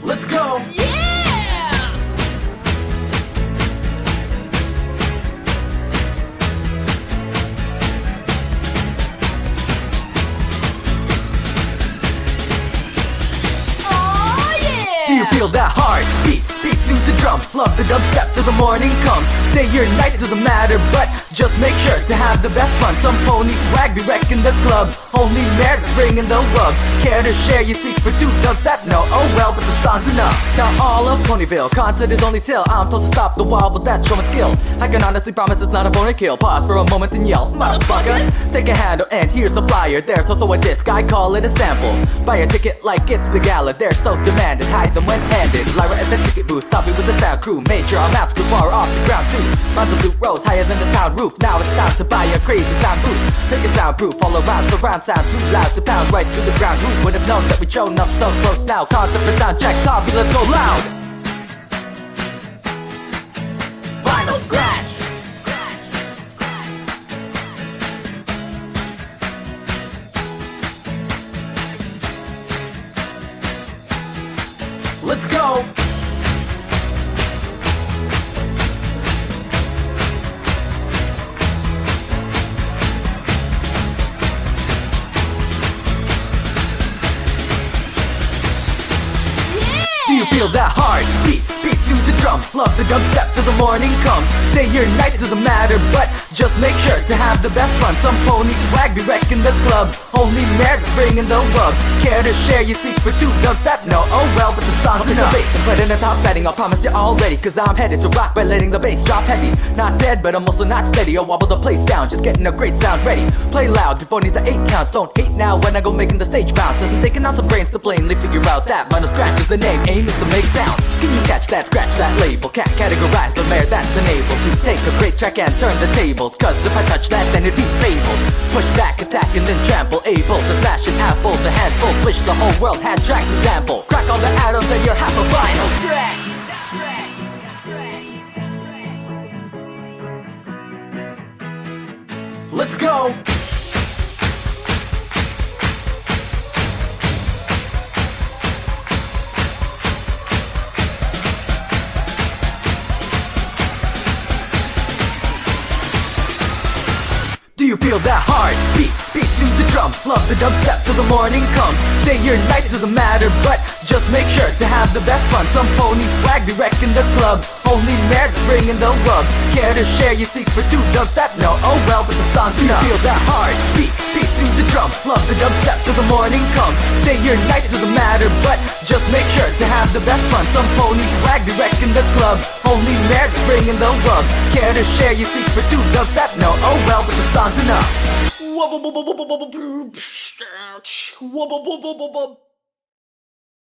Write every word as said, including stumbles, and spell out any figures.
Let's go! Yeah! Oh yeah! Do you feel that heart beat? Beat to the drum, love the dubstep till the morning comes. Day or night doesn't matter, but just make sure to have the best fun. Some pony swag be wrecking the club, only nerds ringing the rubs. Care to share your secret to dubstep? No, oh well, but the song's enough. Tell all of Ponyville, concert is only till I'm told to stop the wall with that showman skill. I can honestly promise it's not a pony kill. Pause for a moment and yell, motherfucker. Take a handle and here's a flyer. There's also a disc, I call it a sample. Buy a ticket like it's the gala, they're so demanded. Hide them when handed. Lyra at the ticket booth, stop me with the sound crew. Made sure our mouths grew far off the ground too. Lines of loot rose higher than the town roof. Now it's time to buy a crazy sound booth. Make it soundproof all around, surround sound too loud to pound right through the ground. Who would have known that we'd shown up so close now? Concept for sound check, Tommy, let's go loud. Vinyl scratch. Let's go. Do you feel that heart beat? Beat to the drum, love the dubstep till the morning comes. Day or night doesn't matter, but just make sure to have the best fun. Some pony swag be wrecking the club, only nerds ringing the rubs. Care to share your secret to dubstep? No, oh well, but the song's enough. Bass and put in a top setting, I'll promise you're all ready, cause I'm headed to rock by letting the bass drop heavy. Not dead, but I'm also not steady. I'll wobble the place down, just getting a great sound ready. Play loud before needs the eight counts. Don't hate now when I go making the stage bounce. Doesn't take an ounce of brains to plainly figure out that Vinyl scratch is the name, aim is to make sound. Can you catch that, scratch that label? Can't categorize the mayor that's unable to take a great track and turn the tables. Cause if I touch that, then it'd be fabled. Push back, attack, and then trample. Able to smash an apple to handful. Switch the whole world, hand tracks is ample. Crack all the atoms and you're half a vinyl scratch. Let's go! Do you feel that heart beat? Beat to the drum, love the dubstep till the morning comes. Day or night doesn't matter, but just make sure to have the best fun. Some pony swag be wrecking the club, only nerds ringing the rubs. Care to share your secret to dubstep? No, oh well, but the song's enough. Do you feel that heart beat? Beat to the drum, love the dubstep till the morning comes. Day or night doesn't matter, but just make sure to have the best fun. Some pony swag be wrecking the club, only nerds ringing the rubs. Care to share your secret to dubstep? No, oh well, but the song's enough. Wubba bubba bubba bubba bubba. Wubba bubba bubba.